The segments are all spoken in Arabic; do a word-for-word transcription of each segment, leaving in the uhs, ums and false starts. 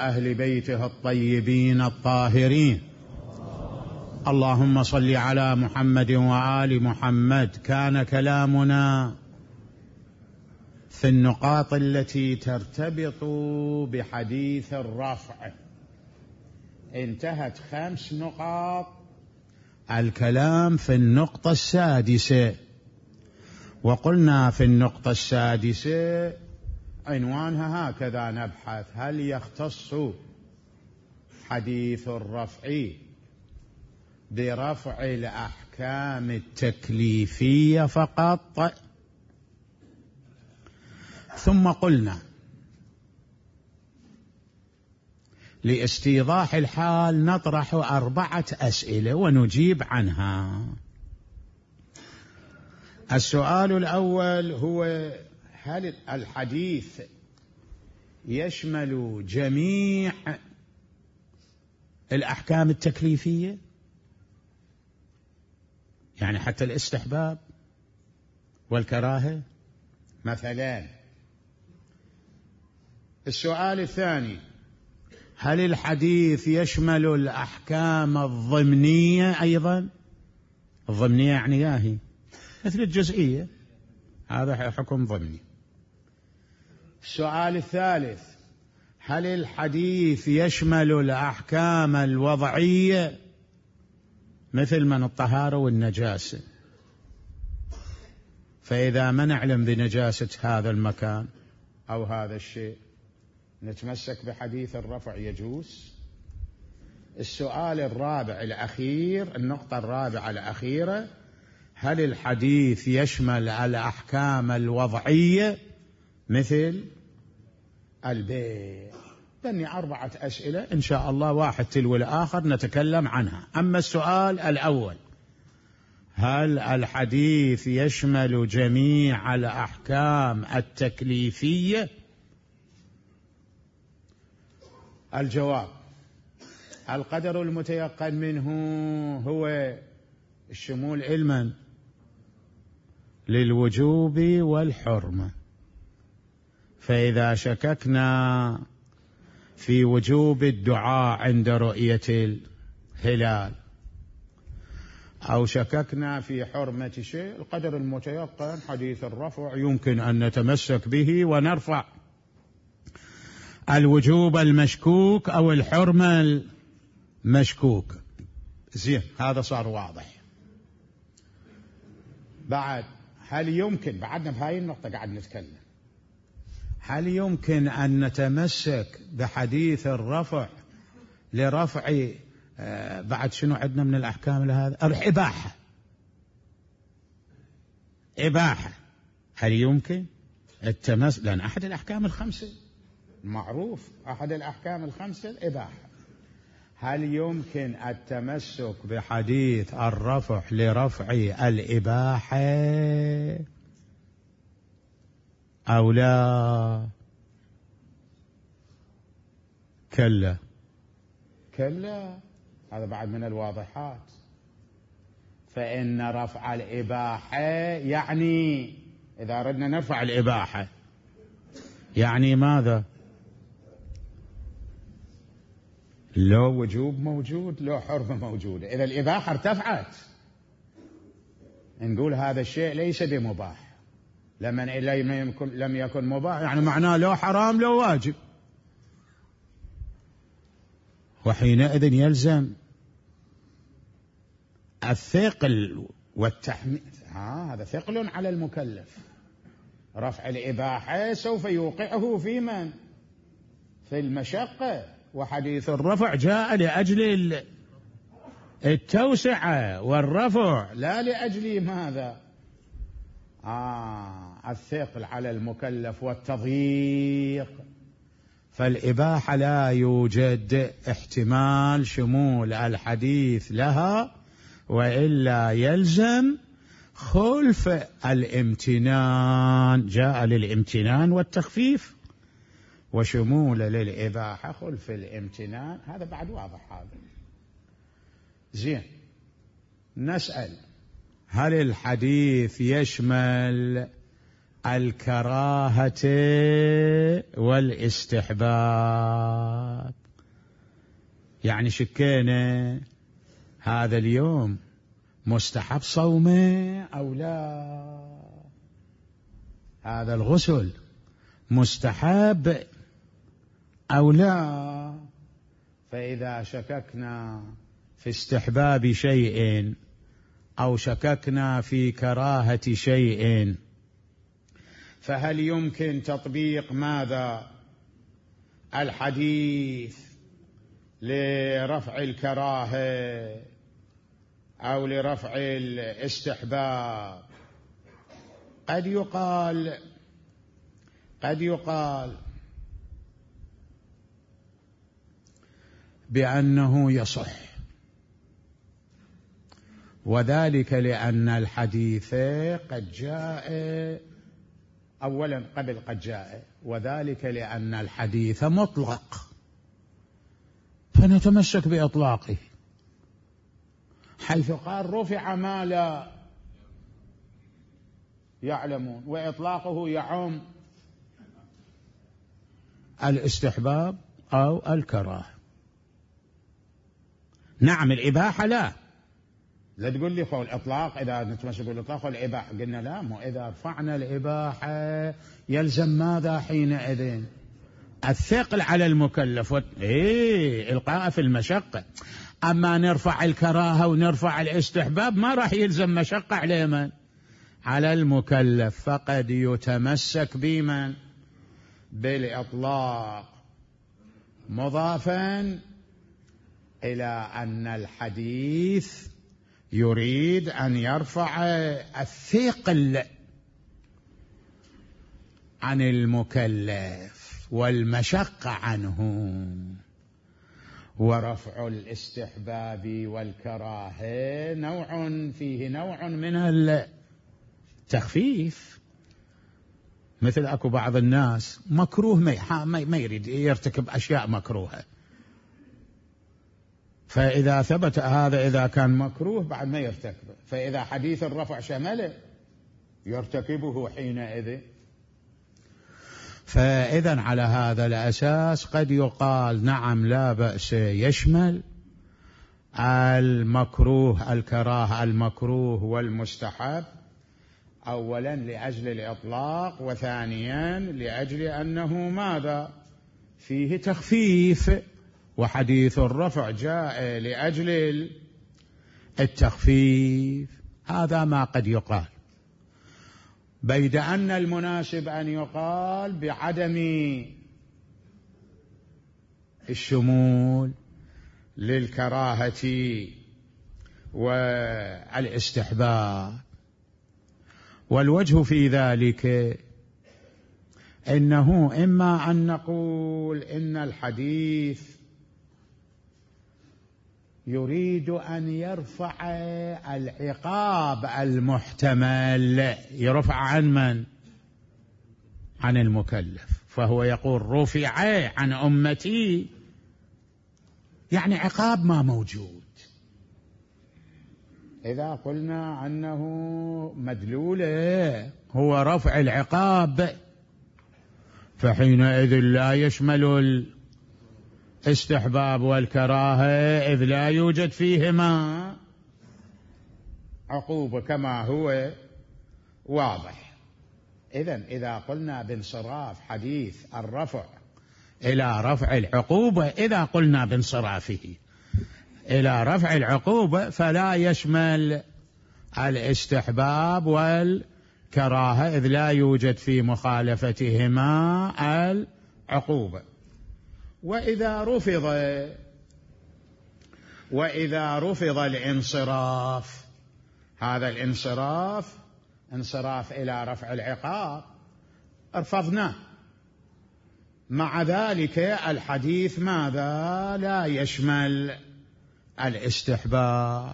أهل بيته الطيبين الطاهرين. اللهم صل على محمد وآل محمد. كان كلامنا في النقاط التي ترتبط بحديث الرفع، انتهت خمس نقاط، الكلام في النقطة السادسة، وقلنا في النقطة السادسة عنوانها هكذا نبحث: هل يختص حديث الرفع برفع الأحكام التكليفية فقط؟ ثم قلنا لاستيضاح الحال نطرح أربعة أسئلة ونجيب عنها. السؤال الأول هو: هل الحديث يشمل جميع الأحكام التكليفية، يعني حتى الاستحباب والكراهة مثلا؟ السؤال الثاني: هل الحديث يشمل الأحكام الضمنية أيضا؟ الضمنية يعني ياهي مثل الجزئية، هذا حكم ضمني. السؤال الثالث: هل الحديث يشمل الأحكام الوضعية مثل من الطهارة والنجاسة؟ فإذا ما نعلم بنجاسة هذا المكان أو هذا الشيء نتمسك بحديث الرفع، يجوز. السؤال الرابع الأخير، النقطة الرابعة الأخيرة: هل الحديث يشمل الأحكام الوضعية مثل البيع؟ بني أربعة أسئلة إن شاء الله، واحد تلو الآخر نتكلم عنها. أما السؤال الأول: هل الحديث يشمل جميع الأحكام التكليفية؟ الجواب: القدر المتيقن منه هو الشمول علما للوجوب والحرمة. فإذا شككنا في وجوب الدعاء عند رؤية الهلال أو شككنا في حرمة شيء، القدر المتيقن حديث الرفع يمكن أن نتمسك به ونرفع الوجوب المشكوك أو الحرمة المشكوك. زين، هذا صار واضح. بعد، هل يمكن، بعدنا بهاي النقطة قاعد نتكلم، هل يمكن أن نتمسك بحديث الرفع لرفع آه بعد شنو عندنا من الأحكام لهذا؟ الإباحة. إباحة، هل يمكن التمسك؟ لأن أحد الأحكام الخمسة معروف، أحد الأحكام الخمسة الإباحة. هل يمكن التمسك بحديث الرفع لرفع الإباحة أو لا؟ كلا كلا، هذا بعد من الواضحات. فإن رفع الإباحة يعني، إذا أردنا نرفع الإباحة يعني ماذا؟ لو وجوب موجود، لو حرمة موجودة. إذا الإباحة ارتفعت نقول هذا الشيء ليس بمباح. لمن لم يكن مباح يعني معناه لو حرام لو واجب، وحينئذ يلزم الثقل والتحميل. آه هذا ثقل على المكلف. رفع الإباحة سوف يوقعه في من؟ في المشقة، وحديث الرفع جاء لأجل التوسعة والرفع لا لأجل ماذا؟ آه الثقل على المكلف والتضييق. فالإباحة لا يوجد احتمال شمول الحديث لها، وإلا يلزم خلف الامتنان، جاء للامتنان والتخفيف، وشمول للإباحة خلف الامتنان. هذا بعد واضح. هذا زين. نسأل: هل الحديث يشمل الكراهة والاستحباب؟ يعني شكينا هذا اليوم مستحب صومه أو لا، هذا الغسل مستحب أو لا. فإذا شككنا في استحباب شيء أو شككنا في كراهة شيء، فهل يمكن تطبيق ماذا؟ الحديث لرفع الكراهة أو لرفع الاستحباب؟ قد يقال قد يقال بأنه يصح، وذلك لأن الحديث قد جاء أولا قبل قد جاء، وذلك لأن الحديث مطلق فنتمسك بإطلاقه، حيث قال رفع ما لا يعلمون، وإطلاقه يعم الاستحباب أو الكراهة. نعم الإباحة لا، لا تقول لي خو الإطلاق إذا نتمسك بالإطلاق والإباحة، قلنا لا، مو إذا رفعنا الإباحة يلزم ماذا حينئذ؟ الثقل على المكلف و... إيه إلقاء في المشقة. أما نرفع الكراهة ونرفع الاستحباب ما راح يلزم مشقة على من؟ على المكلف. فقد يتمسك بمن؟ بالإطلاق، مضافا إلى أن الحديث يريد أن يرفع الثقل عن المكلف والمشقة عنه. ورفع الاستحباب والكراهة نوع فيه نوع من التخفيف، مثل أكو بعض الناس مكروه ما يريد يرتكب أشياء مكروهة، فإذا ثبت هذا إذا كان مكروه بعد ما يرتكبه، فإذا حديث الرفع شمله يرتكبه حينئذ. فإذا على هذا الأساس قد يقال نعم لا بأس يشمل المكروه الكراهة المكروه والمستحب، أولا لأجل الإطلاق، وثانيا لأجل أنه ماذا؟ فيه تخفيف، وحديث الرفع جاء لأجل التخفيف. هذا ما قد يقال، بيد أن المناسب أن يقال بعدم الشمول للكراهة والاستحباب. والوجه في ذلك إنه إما أن نقول إن الحديث يريد أن يرفع العقاب المحتمل، يرفع عن من؟ عن المكلف، فهو يقول رفع عن أمتي، يعني عقاب ما موجود. إذا قلنا أنه مدلوله هو رفع العقاب فحينئذ لا يشمل الاستحباب والكراهة، إذ لا يوجد فيهما عقوبة كما هو واضح. إذن إذا قلنا بانصراف حديث الرفع إلى رفع العقوبة، إذا قلنا بانصرافه إلى رفع العقوبة فلا يشمل الاستحباب والكراهة، إذ لا يوجد في مخالفتهما العقوبة. وإذا رفض وإذا رفض الانصراف، هذا الانصراف انصراف إلى رفع العقاب رفضناه، مع ذلك الحديث ماذا؟ لا يشمل الاستحباب،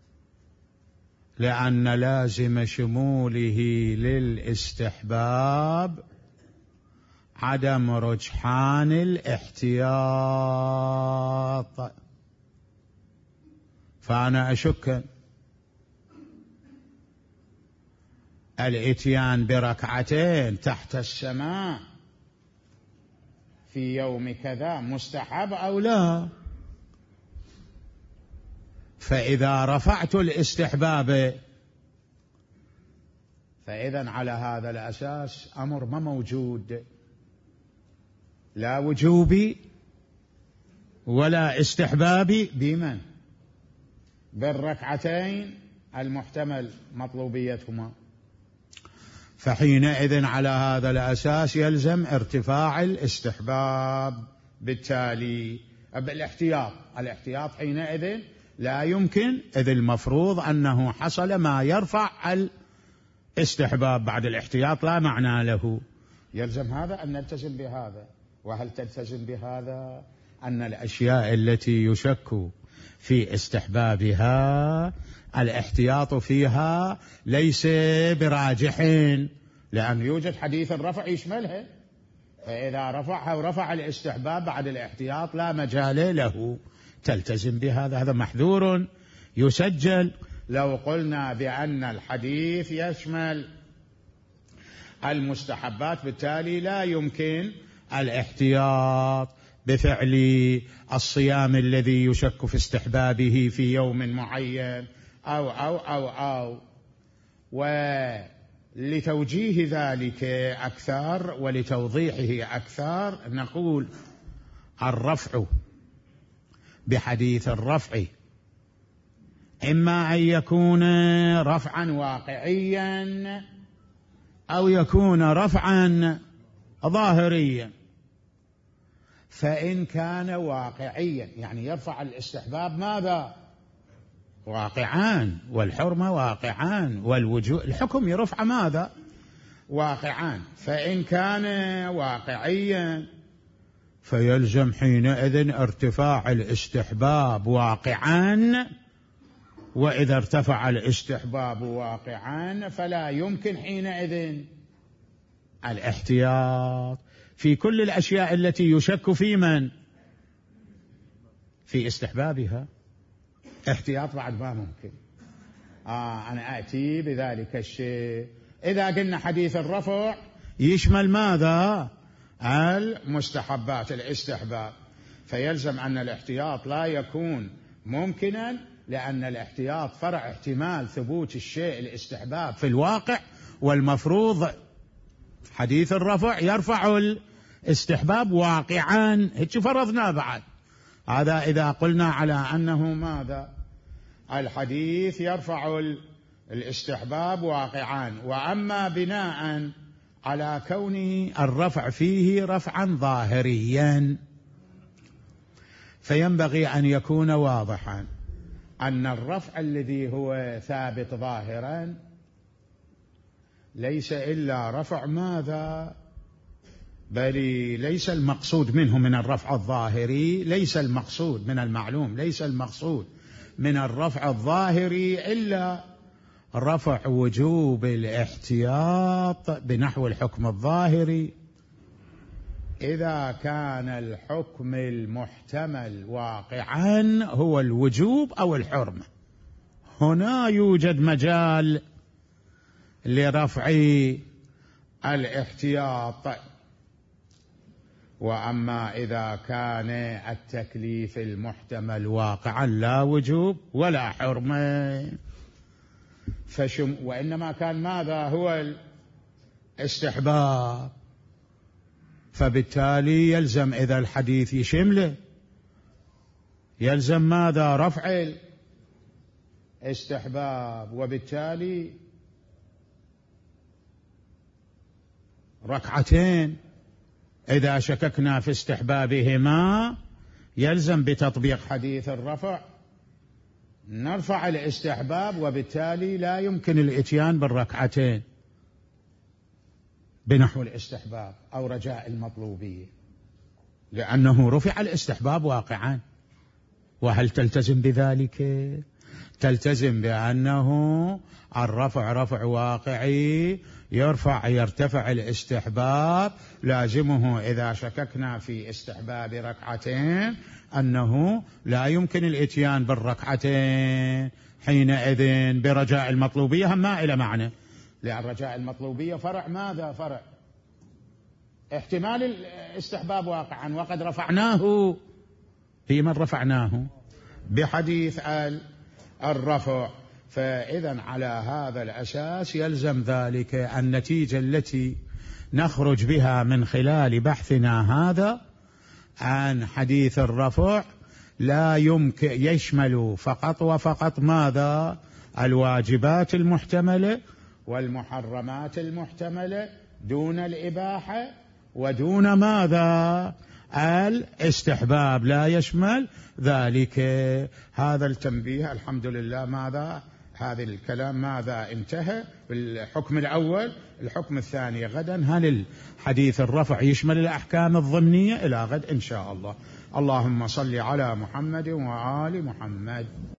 لأن لازم شموله للاستحباب عدم رجحان الاحتياط. فأنا أشك الإتيان بركعتين تحت السماء في يوم كذا مستحب أو لا؟ فإذا رفعت الاستحباب فإذا على هذا الأساس أمر ما موجود، لا وجوبي ولا استحبابي بمن؟ بالركعتين المحتمل مطلوبيتهما. فحينئذ على هذا الأساس يلزم ارتفاع الاستحباب، بالتالي بالاحتياط. الاحتياط حينئذ لا يمكن، إذ المفروض أنه حصل ما يرفع الاستحباب، بعد الاحتياط لا معنى له. يلزم هذا أن نلتزم بهذا. وهل تلتزم بهذا أن الأشياء التي يشك في استحبابها الاحتياط فيها ليس براجحين، لأن يوجد حديث الرفع يشملها، فإذا رفعها ورفع الاستحباب بعد الاحتياط لا مجال له، تلتزم بهذا. هذا محذور يسجل. لو قلنا بأن الحديث يشمل المستحبات بالتالي لا يمكن الاحتياط بفعل الصيام الذي يشك في استحبابه في يوم معين أو أو أو أو ولتوجيه ذلك أكثر ولتوضيحه أكثر نقول الرفع بحديث الرفع إما أن يكون رفعا واقعيا أو يكون رفعا ظاهريا. فإن كان واقعيا يعني يرفع الاستحباب ماذا؟ واقعان، والحرمة واقعان، والوجوب الحكم يرفع ماذا؟ واقعان. فإن كان واقعيا فيلزم حينئذ ارتفاع الاستحباب واقعان، وإذا ارتفع الاستحباب واقعان فلا يمكن حينئذ الاحتياط في كل الأشياء التي يشك في من؟ في استحبابها. احتياط بعد ما ممكن. آه أنا أتي بذلك الشيء. إذا قلنا حديث الرفع يشمل ماذا؟ المستحبات الاستحباب، فيلزم أن الاحتياط لا يكون ممكنا، لأن الاحتياط فرع احتمال ثبوت الشيء الاستحباب في الواقع، والمفروض حديث الرفع يرفع الاستحباب واقعان. هيك فرضنا بعد هذا إذا قلنا على أنه ماذا؟ الحديث يرفع الاستحباب واقعان، وأما بناء على كونه الرفع فيه رفعا ظاهريا فينبغي أن يكون واضحا أن الرفع الذي هو ثابت ظاهرا ليس إلا رفع ماذا؟ بل ليس المقصود منه من الرفع الظاهري، ليس المقصود من المعلوم، ليس المقصود من الرفع الظاهري إلا رفع وجوب الاحتياط بنحو الحكم الظاهري. إذا كان الحكم المحتمل واقعا هو الوجوب أو الحرمة، هنا يوجد مجال لرفع الاحتياط. وأما إذا كان التكليف المحتمل واقعا لا وجوب ولا حرمة فشم، وإنما كان ماذا؟ هو الاستحباب، فبالتالي يلزم إذا الحديث يشمله يلزم ماذا؟ رفع الاستحباب، وبالتالي ركعتين إذا شككنا في استحبابهما يلزم بتطبيق حديث الرفع نرفع الاستحباب، وبالتالي لا يمكن الإتيان بالركعتين بنحو الاستحباب أو رجاء المطلوبية، لأنه رفع الاستحباب واقعا. وهل تلتزم بذلك؟ تلتزم بأنه الرفع رفع واقعي، يرفع يرتفع الاستحباب، لازمه إذا شككنا في استحباب ركعتين أنه لا يمكن الإتيان بالركعتين حينئذ برجاء المطلوبية. هم ما إلى معنى، لأن رجاء المطلوبية فرع ماذا؟ فرع احتمال الاستحباب واقعا، وقد رفعناه في من رفعناه بحديث الرفع. فإذا على هذا الأساس يلزم ذلك النتيجة التي نخرج بها من خلال بحثنا هذا عن حديث الرفع لا يمكن يشمل فقط وفقط ماذا؟ الواجبات المحتملة والمحرمات المحتملة دون الإباحة ودون ماذا؟ الاستحباب، لا يشمل ذلك. هذا التنبيه الحمد لله. ماذا هذا الكلام ماذا انتهى بالحكم الأول. الحكم الثاني غدا، هل الحديث الرفع يشمل الأحكام الضمنية؟ إلى غد إن شاء الله. اللهم صل على محمد وآل محمد.